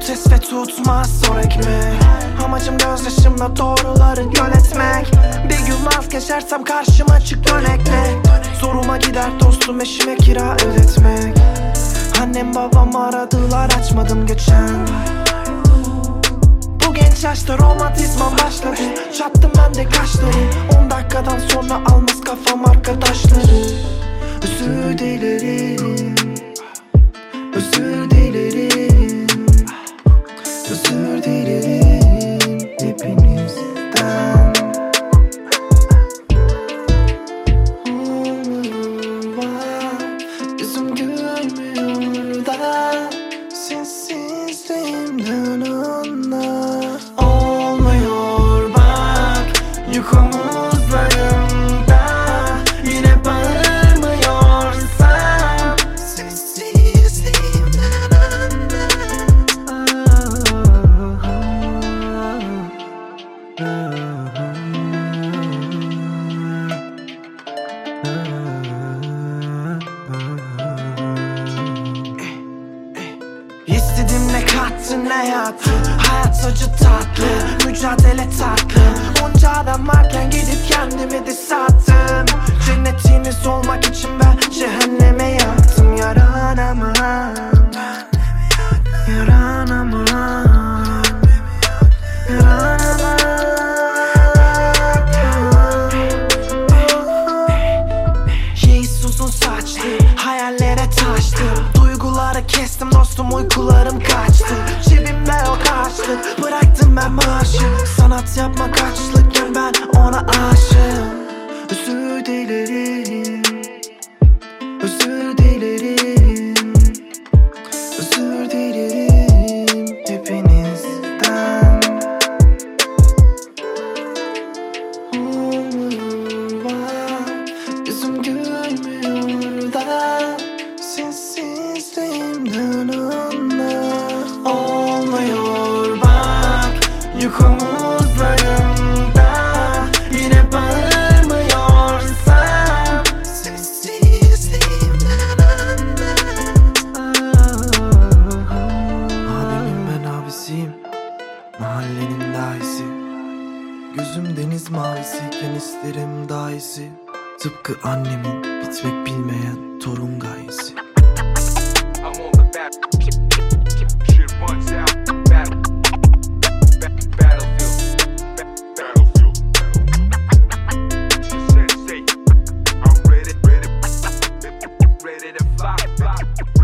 test ve tutmaz zor ekmek. Amacım gözyaşımla doğruları yönetmek. Bir gün vazgeçersem karşıma çık dönekle. Zoruma gider dostum eşime kira ödetmek. Annem babam aradılar açmadım geçen. Bu genç yaşta romantizman başladı. Çattım ben de kaşları. 10 dakikadan sonra almaz kafam arkadaşları. Özür dilerim, özür dilerim, özür dilerim hepinizden. Yüzüm gülmüyor da sessizliğimden anla. Olmuyor bak yük omuzlarımda. Yine bağırmıyorsam sessizliğimden anla. İstedim ne kattı ne yattı. Hayat acı tatlı, mücadele tatlı. Onca adam varken gidip kendimi de sattım. Cennetiniz olmak için ben cehenneme yattım. Yaranamam, yaranamam, yaranamam. Yeis uzun saçlı, hayallere taştı. Duyguları kestim dostum, uykularım kaçtı. Cebimde o karşılık, bıraktım ben maaşı. Sanat yapmak açlıkken ben ona aşığım. Özür dilerim, özür dilerim, özür dilerim hepinizden. Yüzüm gülmüyor da sessizliğimden anla. Olmuyor bak yük omuzlarımda. Yine bağırmıyorsam sessizliğimden anla. Abimin ben abisiyim, mahallenin dahisi. Gözüm deniz mavisiyken isterim daha iyisi. Tıpkı annemin bitmek bilmeyen torun gayesi. Ready to fly.